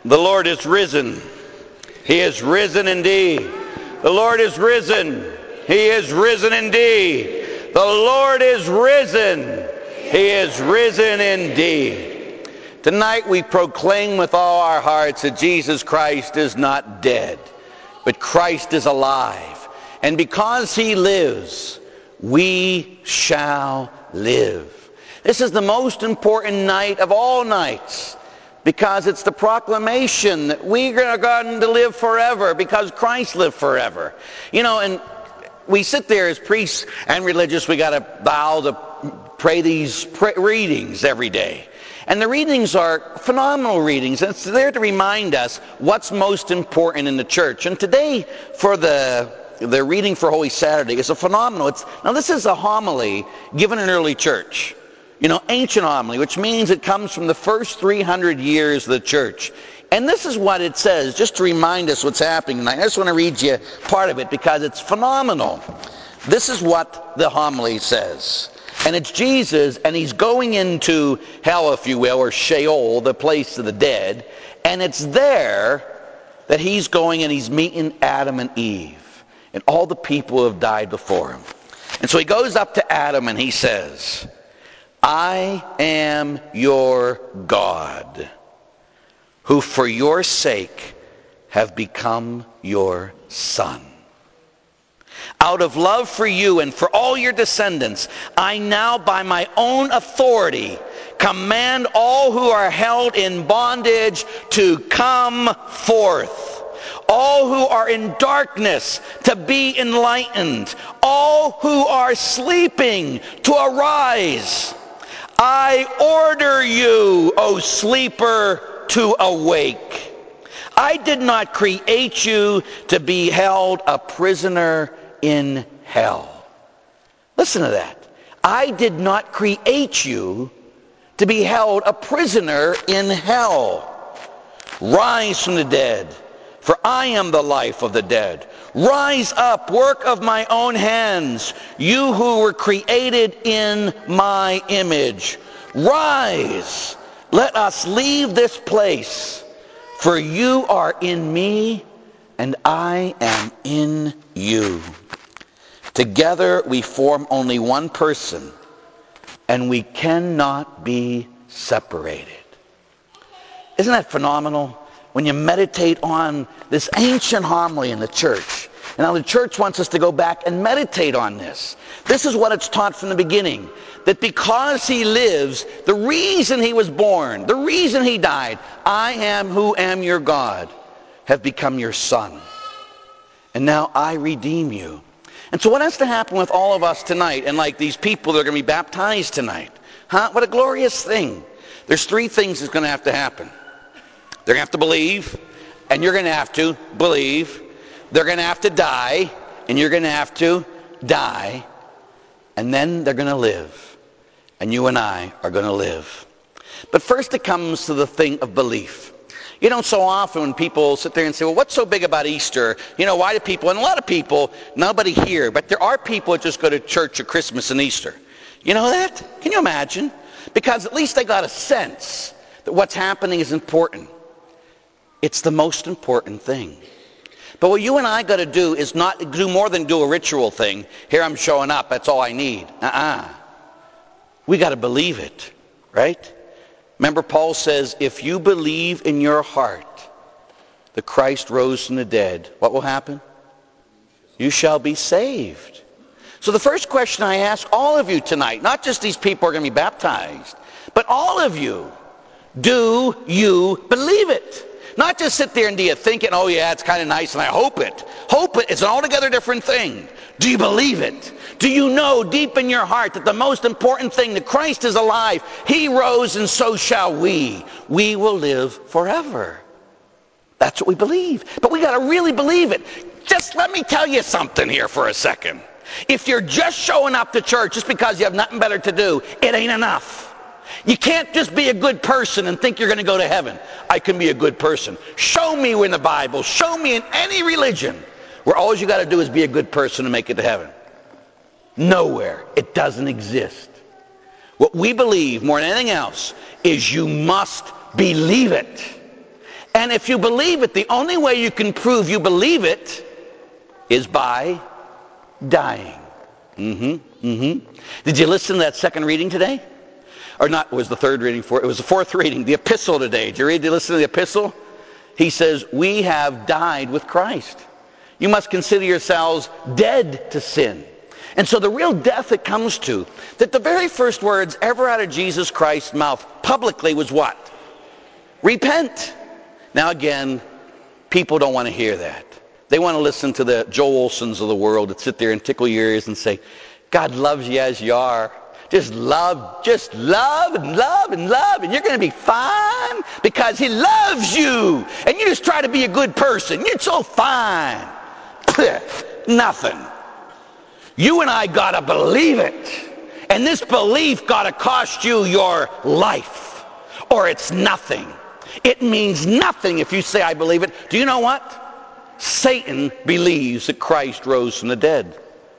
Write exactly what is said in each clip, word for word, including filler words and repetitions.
The Lord is risen. He is risen indeed. The Lord is risen. He is risen indeed. The Lord is risen. He is risen indeed. Tonight we proclaim with all our hearts that Jesus Christ is not dead, but Christ is alive. And because he lives, we shall live. This is the most important night of all nights, because it's the proclamation that we are going to live forever because Christ lived forever. You know, and we sit there as priests and religious, we got to vow to pray these pray readings every day. And the readings are phenomenal readings, and it's there to remind us what's most important in the church. And today, for the the reading for Holy Saturday, is a phenomenal. It's, now, this is a homily given in early church. You know, ancient homily, which means it comes from the first three hundred years of the church. And this is what it says, just to remind us what's happening tonight. I just want to read you part of it because it's phenomenal. This is what the homily says. And it's Jesus, and he's going into hell, if you will, or Sheol, the place of the dead. And it's there that he's going and he's meeting Adam and Eve and all the people who have died before him. And so he goes up to Adam and he says, I am your God, who for your sake have become your son. Out of love for you and for all your descendants, I now by my own authority command all who are held in bondage to come forth. All who are in darkness to be enlightened. All who are sleeping to arise. I order you, O sleeper, to awake. I did not create you to be held a prisoner in hell. Listen to that. I did not create you to be held a prisoner in hell. Rise from the dead, for I am the life of the dead. Rise up, work of my own hands, you who were created in my image. Rise, let us leave this place, for you are in me, and I am in you. Together we form only one person, and we cannot be separated. Isn't that phenomenal? When you meditate on this ancient homily in the church. And now the church wants us to go back and meditate on this. This is what it's taught from the beginning. That because he lives, the reason he was born, the reason he died, I am who am your God, have become your son. And now I redeem you. And so what has to happen with all of us tonight, and like these people that are going to be baptized tonight? Huh? What a glorious thing. There's three things that's going to have to happen. They're going to have to believe, and you're going to have to believe. They're going to have to die, and you're going to have to die. And then they're going to live. And you and I are going to live. But first it comes to the thing of belief. You know, so often when people sit there and say, well, what's so big about Easter? You know, why do people, and a lot of people, nobody here, but there are people that just go to church at Christmas and Easter. You know that? Can you imagine? Because at least they got a sense that what's happening is important. It's the most important thing. But what you and I got to do is not do more than do a ritual thing. Here I'm showing up, that's all I need. Uh-uh. We got to believe it, right? Remember, Paul says, if you believe in your heart that Christ rose from the dead, what will happen? You shall be saved. So the first question I ask all of you tonight, not just these people who are going to be baptized, but all of you, do you believe it? Not just sit there and do you think it, oh yeah, it's kind of nice and I hope it. Hope it is an altogether different thing. Do you believe it? Do you know deep in your heart that the most important thing, that Christ is alive, he rose and so shall we. We will live forever. That's what we believe. But we got to really believe it. Just let me tell you something here for a second. If you're just showing up to church just because you have nothing better to do, it ain't enough. You can't just be a good person and think you're going to go to heaven. I can be a good person. Show me in the Bible, show me in any religion where all you got to do is be a good person to make it to heaven. Nowhere. It doesn't exist. What we believe more than anything else is you must believe it. And if you believe it, the only way you can prove you believe it is by dying. Mm-hmm, mm-hmm. Did you listen to that second reading today? Or not, it was the third reading for it. It was the fourth reading, the epistle today. Did you read, did you listen to the epistle? He says, we have died with Christ. You must consider yourselves dead to sin. And so the real death it comes to, that the very first words ever out of Jesus Christ's mouth publicly was what? Repent. Now again, people don't want to hear that. They want to listen to the Joel Olsons of the world that sit there and tickle your ears and say, God loves you as you are. Just love, just love and love and love, and you're going to be fine because he loves you. And you just try to be a good person. You're so fine. Nothing. You and I got to believe it. And this belief got to cost you your life, or it's nothing. It means nothing if you say, I believe it. Do you know what? Satan believes that Christ rose from the dead.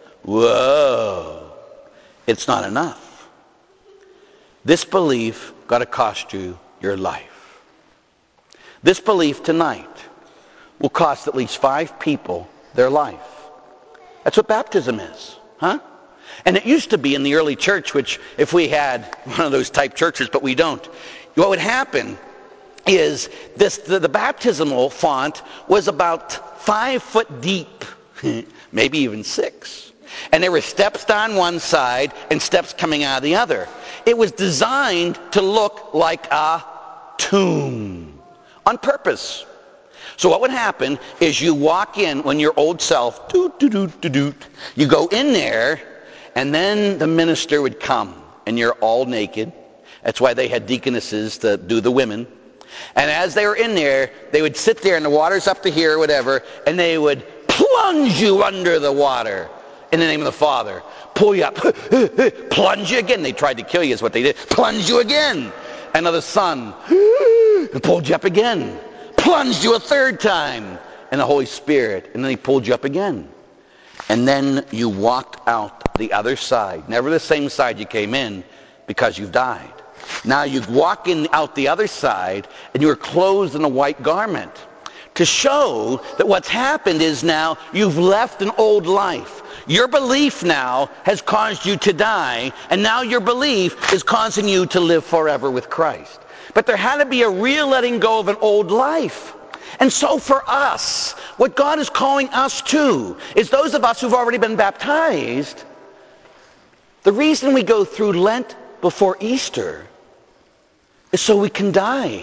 Whoa. It's not enough. This belief got to cost you your life. This belief tonight will cost at least five people their life. That's what baptism is, huh? And it used to be in the early church, which if we had one of those type churches, but we don't, what would happen is this, the, the baptismal font was about five foot deep, maybe even six. And there were steps down one side and steps coming out of the other. It was designed to look like a tomb on purpose. So what would happen is you walk in when your old self, doot, doot, doot, doot, doot, you go in there, and then the minister would come, and you're all naked. That's why they had deaconesses to do the women. And as they were in there, they would sit there, and the water's up to here or whatever, and they would plunge you under the water. In the name of the Father, pull you up, plunge you again. They tried to kill you is what they did. Plunge you again. And of the Son, and pulled you up again. Plunged you a third time. And the Holy Spirit. And then he pulled you up again. And then you walked out the other side. Never the same side you came in, because you've died. Now you walk in out the other side, and you're clothed in a white garment. To show that what's happened is now you've left an old life. Your belief now has caused you to die, and now your belief is causing you to live forever with Christ. But there had to be a real letting go of an old life. And so for us, what God is calling us to is those of us who've already been baptized. The reason we go through Lent before Easter is so we can die.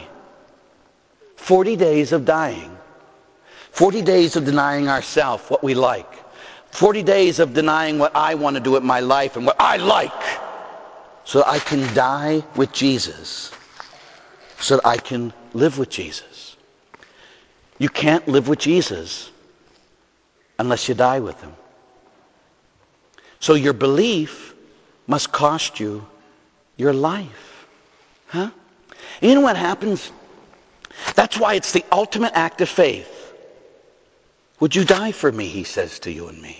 Forty days of dying. Forty days of denying ourselves what we like. Forty days of denying what I want to do with my life and what I like, so that I can die with Jesus, so that I can live with Jesus. You can't live with Jesus unless you die with him. So your belief must cost you your life. Huh? And you know what happens? That's why it's the ultimate act of faith. Would you die for me, he says to you and me.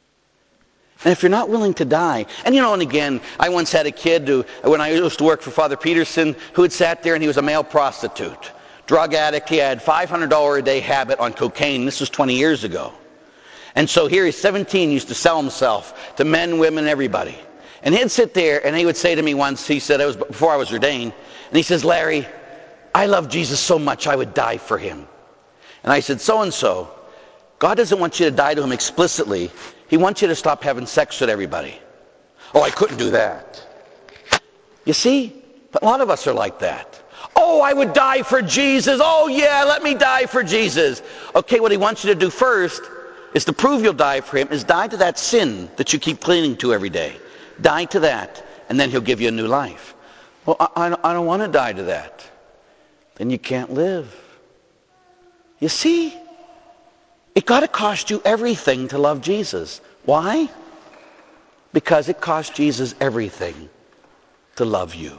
And if you're not willing to die, and you know, and again, I once had a kid who, when I used to work for Father Peterson, who had sat there and he was a male prostitute, drug addict. He had five hundred dollars a day habit on cocaine. This was twenty years ago. And so here he's seventeen, used to sell himself to men, women, everybody. And he'd sit there and he would say to me once, he said, it was before I was ordained, and he says, Larry, I love Jesus so much I would die for him. And I said, so-and-so, God doesn't want you to die to him explicitly. He wants you to stop having sex with everybody. Oh, I couldn't do that. You see, a lot of us are like that. Oh, I would die for Jesus. Oh, yeah, let me die for Jesus. Okay, what he wants you to do first is to prove you'll die for him, is die to that sin that you keep clinging to every day. Die to that, and then he'll give you a new life. Well, I, I don't want to die to that. Then you can't live. You see? It got to cost you everything to love Jesus. Why? Because it cost Jesus everything to love you.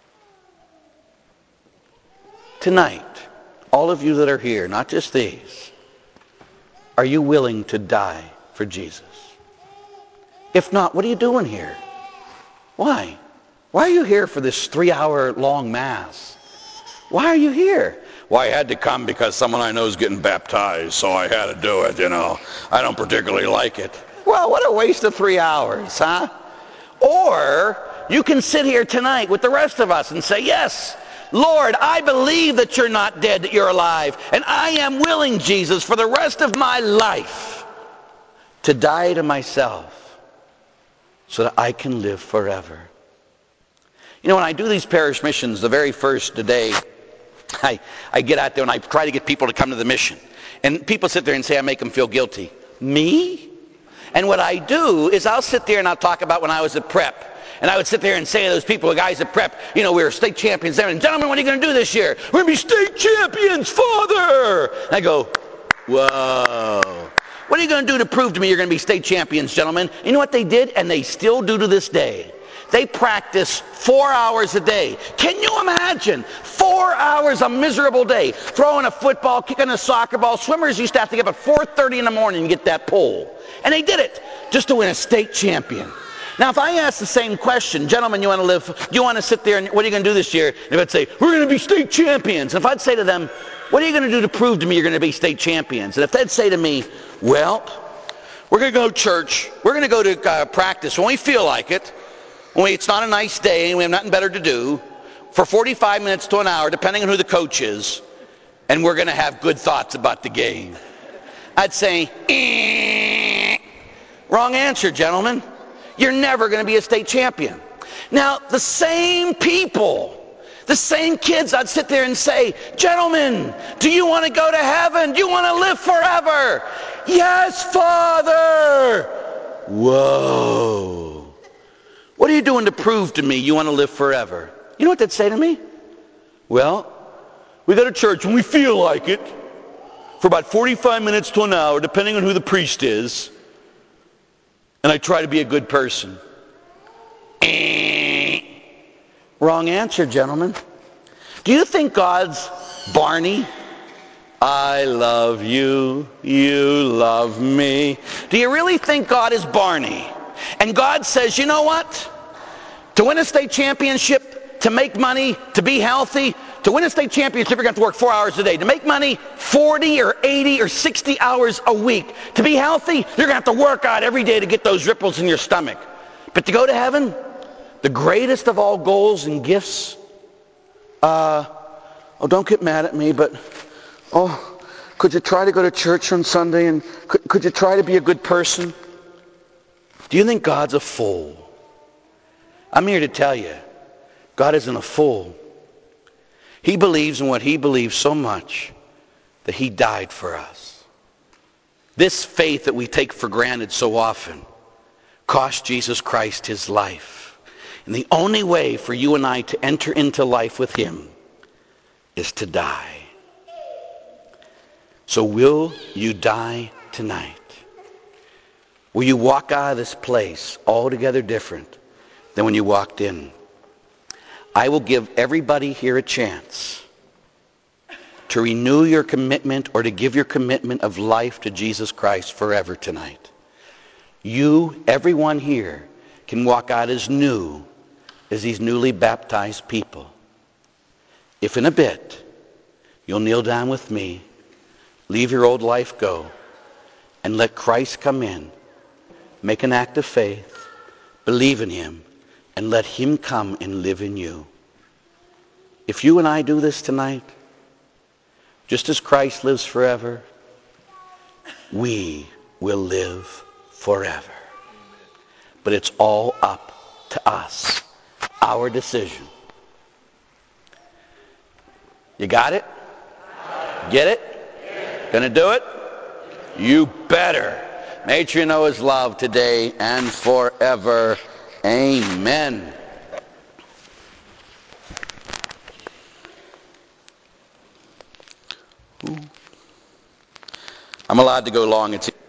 Tonight, all of you that are here, not just these, are you willing to die for Jesus? If not, what are you doing here? Why? Why are you here for this three-hour long Mass? Why are you here? Well, I had to come because someone I know is getting baptized, so I had to do it, you know. I don't particularly like it. Well, what a waste of three hours, huh? Or you can sit here tonight with the rest of us and say, yes, Lord, I believe that you're not dead, that you're alive. And I am willing, Jesus, for the rest of my life to die to myself so that I can live forever. You know, when I do these parish missions, the very first day, I, I get out there and I try to get people to come to the mission. And people sit there and say I make them feel guilty. Me? And what I do is I'll sit there and I'll talk about when I was at prep. And I would sit there and say to those people, the guys at prep, you know, we were state champions there. And gentlemen, what are you going to do this year? We're going to be state champions, Father. And I go, whoa. What are you going to do to prove to me you're going to be state champions, gentlemen? You know what they did? And they still do to this day. They practice four hours a day. Can you imagine? Four hours a miserable day. Throwing a football, kicking a soccer ball. Swimmers used to have to get up at four thirty in the morning and get that pole. And they did it just to win a state champion. Now, if I ask the same question, gentlemen, you want to live, you want to sit there and what are you going to do this year? And if I'd say, we're going to be state champions. And if I'd say to them, what are you going to do to prove to me you're going to be state champions? And if they'd say to me, well, we're going to go to church. We're going to go to uh, practice when we feel like it. When it's not a nice day and we have nothing better to do, for forty-five minutes to an hour, depending on who the coach is, and we're going to have good thoughts about the game. I'd say, eh. Wrong answer, gentlemen. You're never going to be a state champion. Now, the same people, the same kids, I'd sit there and say, gentlemen, do you want to go to heaven? Do you want to live forever? Yes, Father. Whoa. What are you doing to prove to me you want to live forever? You know what they'd say to me? Well, we go to church when we feel like it for about forty-five minutes to an hour, depending on who the priest is, and I try to be a good person. Eh. Wrong answer, gentlemen. Do you think God's Barney? I love you, you love me. Do you really think God is Barney? And God says, you know what? To win a state championship, to make money, to be healthy, to win a state championship, you're going to have to work four hours a day. To make money, forty or eighty or sixty hours a week. To be healthy, you're going to have to work out every day to get those ripples in your stomach. But to go to heaven, the greatest of all goals and gifts, uh, oh, don't get mad at me, but, oh, could you try to go to church on Sunday and could, could you try to be a good person? Do you think God's a fool? I'm here to tell you, God isn't a fool. He believes in what he believes so much that he died for us. This faith that we take for granted so often cost Jesus Christ his life. And the only way for you and I to enter into life with him is to die. So will you die tonight? Will you walk out of this place altogether different than when you walked in? I will give everybody here a chance to renew your commitment or to give your commitment of life to Jesus Christ forever tonight. You, everyone here, can walk out as new as these newly baptized people. If in a bit you'll kneel down with me, leave your old life go, and let Christ come in, make an act of faith, believe in him, and let him come and live in you. If you and I do this tonight, just as Christ lives forever, we will live forever. But it's all up to us, our decision. You got it? Get it? Gonna do it? You better. Make sure you know his love today and forever. Amen. I'm allowed to go long. It's